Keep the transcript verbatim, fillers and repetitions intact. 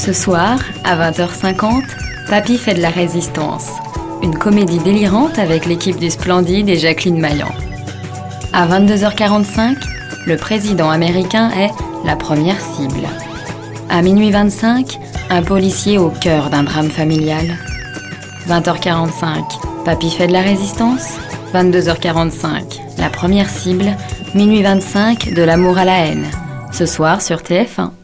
Ce soir, à vingt heures cinquante, Papy fait de la résistance. Une comédie délirante avec l'équipe du Splendide et Jacqueline Maillan. À vingt-deux heures quarante-cinq, le président américain est la première cible. À minuit vingt-cinq, un policier au cœur d'un drame familial. vingt heures quarante-cinq, Papy fait de la résistance. vingt-deux heures quarante-cinq, la première cible. Minuit vingt-cinq, de l'amour à la haine. Ce soir sur T F un.